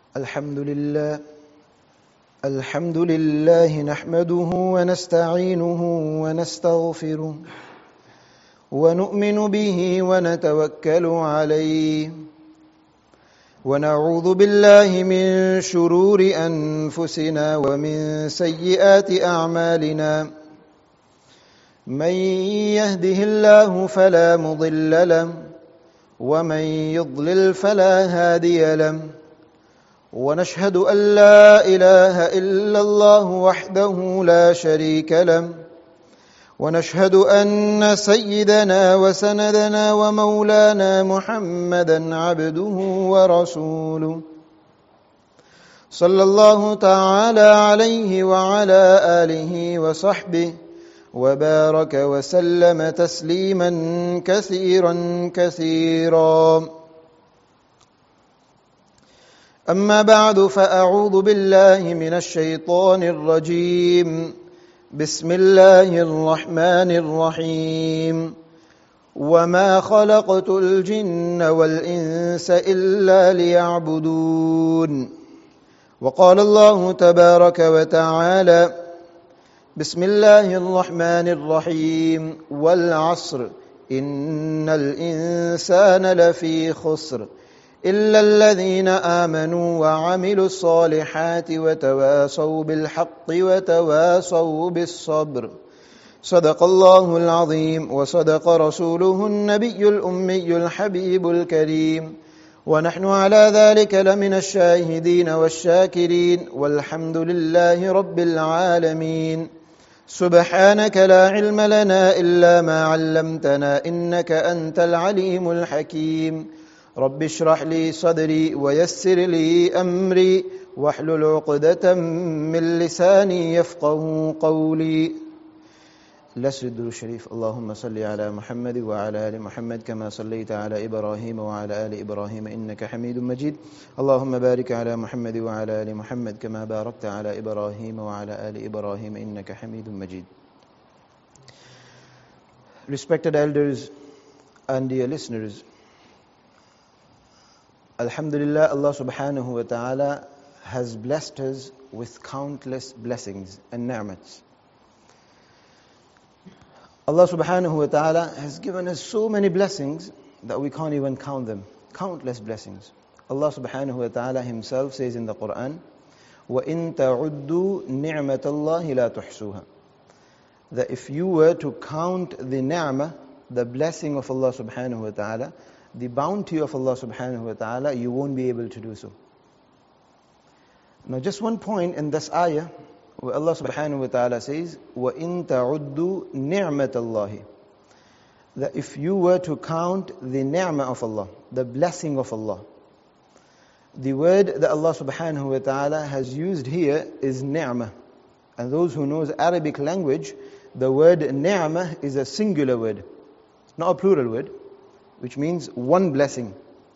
الحمد لله نحمده ونستعينه ونستغفره ونؤمن به ونتوكل عليه ونعوذ بالله من شرور أنفسنا ومن سيئات أعمالنا من يهده الله فلا مضل له ومن يضلل فلا هادي له ونشهد أن لا إله إلا الله وحده لا شريك له ونشهد أن سيدنا وسندنا ومولانا محمدا عبده ورسوله صلى الله تعالى عليه وعلى آله وصحبه وبارك وسلم تسليما كثيرا كثيرا أما بعد فأعوذ بالله من الشيطان الرجيم بسم الله الرحمن الرحيم وما خلقت الجن والإنس إلا ليعبدون وقال الله تبارك وتعالى بسم الله الرحمن الرحيم والعصر إن الإنسان لفي خسر إلا الذين آمنوا وعملوا الصالحات وتواصوا بالحق وتواصوا بالصبر صدق الله العظيم وصدق رسوله النبي الأمي الحبيب الكريم ونحن على ذلك لمن الشاهدين والشاكرين والحمد لله رب العالمين سبحانك لا علم لنا إلا ما علمتنا إنك أنت العليم الحكيم رب اشرح لي صدري ويسر لي أمري واحلل عقدة من لساني يفقه قولي. Let's read the Sharif. اللهم صل على محمد وعلى آل محمد كما صليت على إبراهيم وعلى آل إبراهيم إنك حميد مجيد. اللهم بارك على محمد وعلى آل محمد كما باركت على إبراهيم وعلى آل إبراهيم إنك حميد مجيد. Respected elders and dear listeners, Alhamdulillah, Allah subhanahu wa ta'ala has blessed us with countless blessings and ni'mats. Allah subhanahu wa ta'ala has given us so many blessings that we can't even count them. Countless blessings. Allah subhanahu wa ta'ala himself says in the Quran, وَإِن تَعُدُّوا نِعْمَةَ اللَّهِ لَا تُحْصُوهَا. That if you were to count the ni'mah, the blessing of Allah subhanahu wa ta'ala, the bounty of Allah subhanahu wa ta'ala, you won't be able to do so. Now just one point in this ayah, where Allah subhanahu wa ta'ala says, وَإِن تَعُدُّوا نِعْمَةَ اللَّهِ. That if you were to count the ni'mah of Allah, the blessing of Allah, the word that Allah subhanahu wa ta'ala has used here is ni'mah. And those who knows Arabic language, the word ni'mah is a singular word, not a plural word, which means one blessing.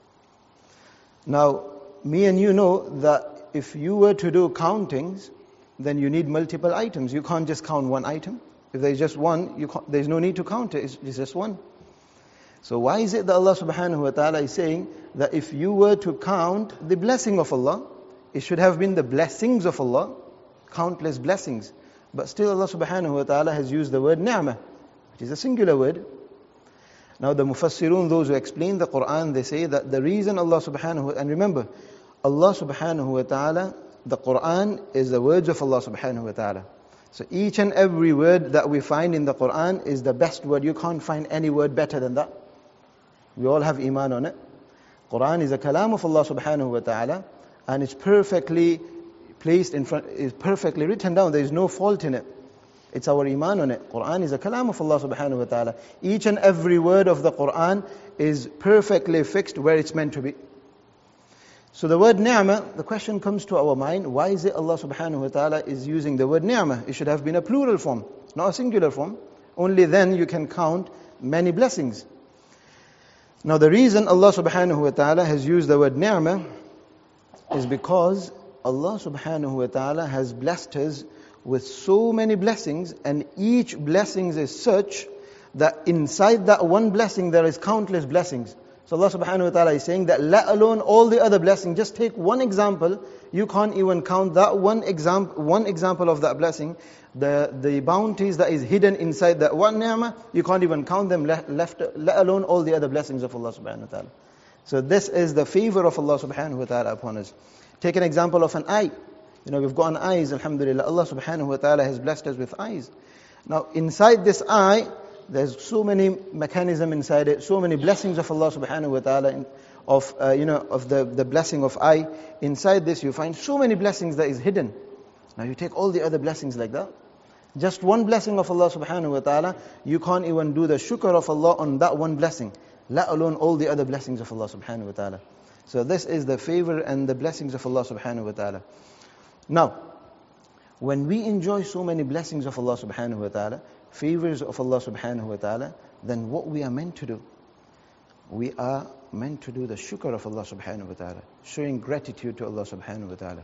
Now, me and you know that if you were to do countings, then you need multiple items. You can't just count one item. If there's just one, there's no need to count it. It's just one. So why is it that Allah subhanahu wa ta'ala is saying that if you were to count the blessing of Allah, it should have been the blessings of Allah, countless blessings. But still Allah subhanahu wa ta'ala has used the word ni'mah, which is a singular word. Now the Mufassirun, those who explain the Quran, they say that the reason Allah subhanahu wa ta'ala, and remember, Allah subhanahu wa ta'ala, the Quran is the words of Allah subhanahu wa ta'ala. So each and every word that we find in the Quran is the best word. You can't find any word better than that. We all have iman on it. Quran is a kalam of Allah subhanahu wa ta'ala, and it's perfectly placed in front, is perfectly written down. There is no fault in it. It's our iman on it. Quran is a kalam of Allah subhanahu wa ta'ala. Each and every word of the Quran is perfectly fixed where it's meant to be. So the word ni'mah, the question comes to our mind, why is it Allah subhanahu wa ta'ala is using the word ni'mah? It should have been a plural form, not a singular form. Only then you can count many blessings. Now the reason Allah subhanahu wa ta'ala has used the word ni'mah is because Allah subhanahu wa ta'ala has blessed us with so many blessings, and each blessing is such that inside that one blessing there is countless blessings. So Allah subhanahu wa ta'ala is saying that let alone all the other blessings, just take one example, you can't even count that one example of that blessing, the bounties that is hidden inside that one ni'mah, you can't even count them, let alone all the other blessings of Allah subhanahu wa ta'ala. So this is the favor of Allah subhanahu wa ta'ala upon us. Take an example of an eye. We've got eyes, alhamdulillah. Allah subhanahu wa ta'ala has blessed us with eyes. Now, inside this eye, there's so many mechanisms inside it, so many blessings of Allah subhanahu wa ta'ala, of the blessing of eye. Inside this, you find so many blessings that is hidden. Now, you take all the other blessings like that. Just one blessing of Allah subhanahu wa ta'ala, you can't even do the shukr of Allah on that one blessing, let alone all the other blessings of Allah subhanahu wa ta'ala. So this is the favor and the blessings of Allah subhanahu wa ta'ala. Now, when we enjoy so many blessings of Allah subhanahu wa ta'ala, favors of Allah subhanahu wa ta'ala, then what we are meant to do? We are meant to do the shukr of Allah subhanahu wa ta'ala, showing gratitude to Allah subhanahu wa ta'ala.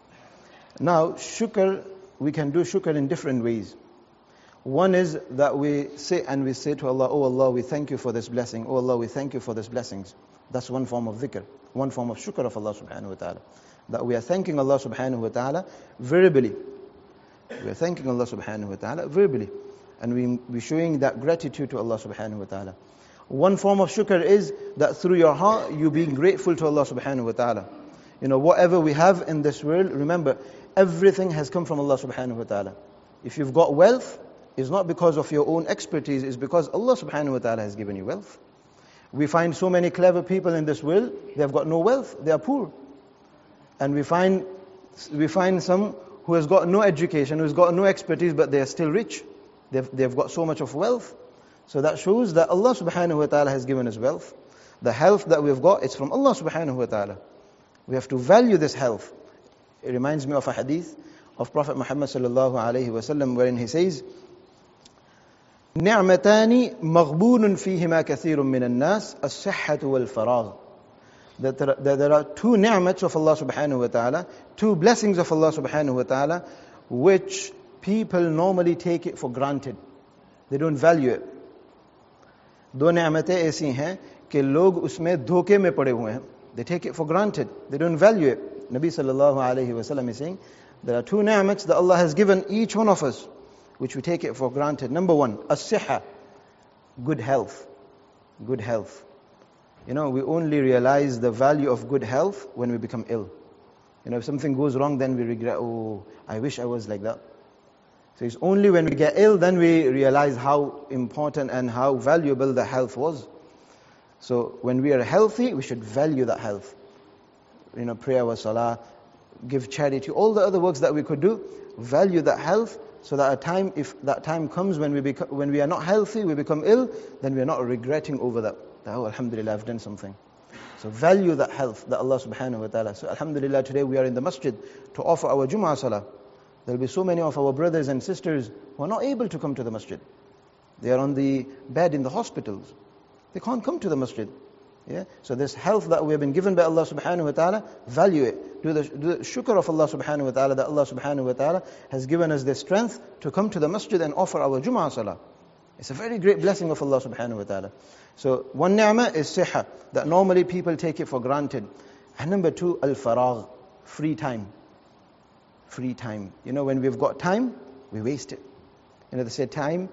Now, shukr, we can do shukr in different ways. One is that we say to Allah, oh Allah, we thank you for this blessing. Oh Allah, we thank you for these blessings. That's one form of dhikr, one form of shukr of Allah subhanahu wa ta'ala. That we are thanking Allah subhanahu wa ta'ala verbally. We are thanking Allah subhanahu wa ta'ala verbally. And we're showing that gratitude to Allah subhanahu wa ta'ala. One form of shukr is that through your heart, you being grateful to Allah subhanahu wa ta'ala. Whatever we have in this world, remember, everything has come from Allah subhanahu wa ta'ala. If you've got wealth, it's not because of your own expertise, it's because Allah subhanahu wa ta'ala has given you wealth. We find so many clever people in this world, they have got no wealth, they are poor. And we find some who has got no education, who has got no expertise, but they are still rich. They've got so much of wealth. So that shows that Allah subhanahu wa ta'ala has given us wealth. The health that we've got, it's from Allah subhanahu wa ta'ala. We have to value this health. It reminds me of a hadith of Prophet Muhammad sallallahu alayhi wa sallam, wherein he says, نِعْمَتَانِ مَغْبُونٌ فِيهِمَا كَثِيرٌ مِّنَ النَّاسِ الصِّحَّةُ وَالْفَرَاغُ. That there are two ni'mats of Allah subhanahu wa ta'ala, two blessings of Allah subhanahu wa ta'ala, which people normally take it for granted. They don't value it. दो नि'मतें ऐसी हैं कि लोग उसमें धोखे में पड़े हुए हैं. They take it for granted. They don't value it. Nabi sallallahu alayhi wa sallam is saying, there are two ni'mats that Allah has given each one of us, which we take it for granted. Number one, as-sihha, good health. Good health. We only realize the value of good health when we become ill. If something goes wrong, then we regret, oh, I wish I was like that. So it's only when we get ill, then we realize how important and how valuable the health was. So when we are healthy, we should value that health. Prayer wa salah, give charity, all the other works that we could do, value that health, so that if that time comes when we are not healthy, we become ill, then we are not regretting over that. Oh, alhamdulillah, I've done something. So value that health that Allah subhanahu wa ta'ala. So alhamdulillah, today we are in the masjid to offer our Jum'ah Salah. There will be so many of our brothers and sisters who are not able to come to the masjid. They are on the bed in the hospitals. They can't come to the masjid. Yeah? So this health that we have been given by Allah subhanahu wa ta'ala, value it. Do the shukr of Allah subhanahu wa ta'ala, that Allah subhanahu wa ta'ala has given us the strength to come to the masjid and offer our Jum'ah Salah. It's a very great blessing of Allah subhanahu wa ta'ala. So one ni'mah is sihha, that normally people take it for granted. And number two, al-faragh, free time. Free time. When we've got time, we waste it. They say time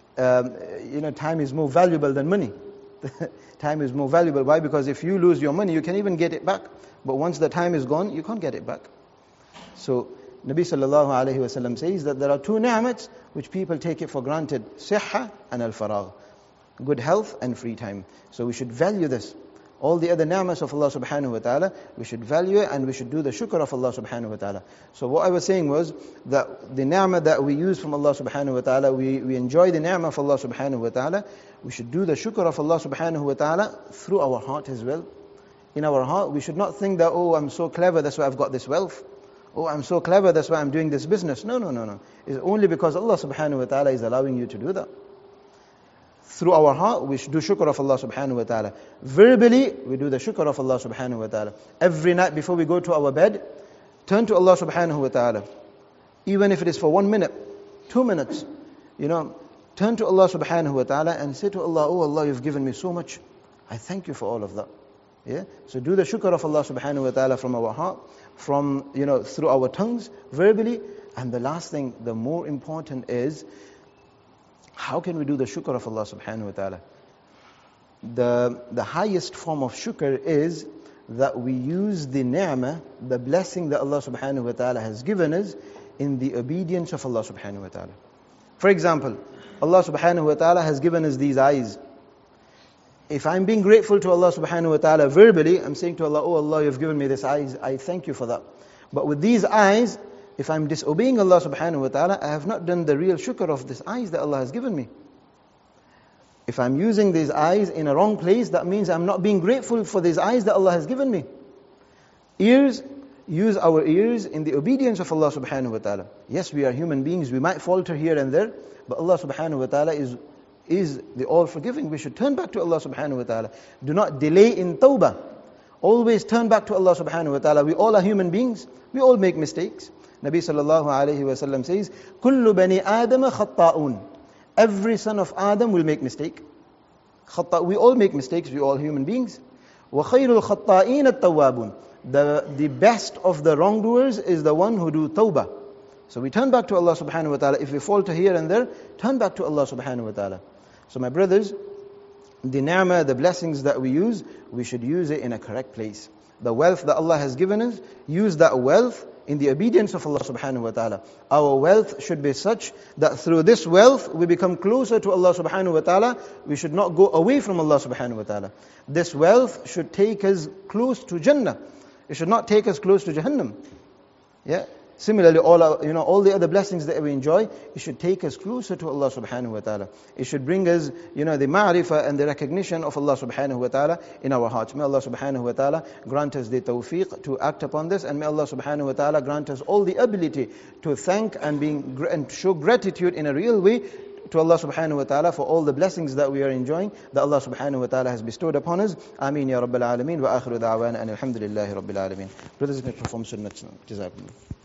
is more valuable than money. Time is more valuable. Why? Because if you lose your money, you can even get it back. But once the time is gone, you can't get it back. So Nabi sallallahu alayhi wa sallam says that there are two ni'mats which people take it for granted. Sihha and al-faragh. Good health and free time. So we should value this. All the other ni'mas of Allah subhanahu wa ta'ala, we should value it and we should do the shukr of Allah subhanahu wa ta'ala. So what I was saying was that the ni'mah that we use from Allah subhanahu wa ta'ala, we enjoy the ni'mah of Allah subhanahu wa ta'ala, we should do the shukr of Allah subhanahu wa ta'ala through our heart as well. In our heart, we should not think that, oh, I'm so clever, that's why I've got this wealth. Oh, I'm so clever, that's why I'm doing this business. No. It's only because Allah subhanahu wa ta'ala is allowing you to do that. Through our heart, we should do shukr of Allah subhanahu wa ta'ala. Verbally, we do the shukr of Allah subhanahu wa ta'ala. Every night before we go to our bed, turn to Allah subhanahu wa ta'ala. Even if it is for 1 minute, 2 minutes, turn to Allah subhanahu wa ta'ala and say to Allah, oh Allah, you've given me so much. I thank you for all of that. Yeah? So do the shukr of Allah subhanahu wa ta'ala from our heart, from, through our tongues, verbally. And the last thing, the more important is, how can we do the shukr of Allah subhanahu wa ta'ala? The highest form of shukr is that we use the ni'mah, the blessing that Allah subhanahu wa ta'ala has given us, in the obedience of Allah subhanahu wa ta'ala. For example, Allah subhanahu wa ta'ala has given us these eyes. If I'm being grateful to Allah subhanahu wa ta'ala verbally, I'm saying to Allah, oh Allah, you've given me this eyes, I thank you for that. But with these eyes, if I'm disobeying Allah subhanahu wa ta'ala, I have not done the real shukr of these eyes that Allah has given me. If I'm using these eyes in a wrong place, that means I'm not being grateful for these eyes that Allah has given me. Ears, use our ears in the obedience of Allah subhanahu wa ta'ala. Yes, we are human beings, we might falter here and there, but Allah subhanahu wa ta'ala is the all-forgiving. We should turn back to Allah subhanahu wa ta'ala. Do not delay in tawbah. Always turn back to Allah subhanahu wa ta'ala. We all are human beings. We all make mistakes. Nabi sallallahu alayhi wa sallam says, كُلُّ بَنِي آدَمَ خَطَّاءٌ. Every son of Adam will make mistake. We all make mistakes. We all human beings. وَخَيْرُ الْخَطَّائِينَ التَّوَّابُونَ. The best of the wrongdoers is the one who do tawbah. So we turn back to Allah subhanahu wa ta'ala. If we falter here and there, turn back to Allah subhanahu wa ta'ala. So my brothers, the ni'mah, the blessings that we use, we should use it in a correct place. The wealth that Allah has given us, use that wealth in the obedience of Allah subhanahu wa ta'ala. Our wealth should be such that through this wealth we become closer to Allah subhanahu wa ta'ala. We should not go away from Allah subhanahu wa ta'ala. This wealth should take us close to Jannah. It should not take us close to Jahannam. Yeah. Similarly, all the other blessings that we enjoy, it should take us closer to Allah subhanahu wa ta'ala. It should bring us, the ma'rifah and the recognition of Allah subhanahu wa ta'ala in our hearts. May Allah subhanahu wa ta'ala grant us the tawfiq to act upon this, and may Allah subhanahu wa ta'ala grant us all the ability to thank and show gratitude in a real way to Allah subhanahu wa ta'ala for all the blessings that we are enjoying, that Allah subhanahu wa ta'ala has bestowed upon us. Ameen ya Rabbil Alameen, wa akhiru da'wana and alhamdulillahi Rabbil Alameen. Brothers, you may perform sunnah. Jazakumullah.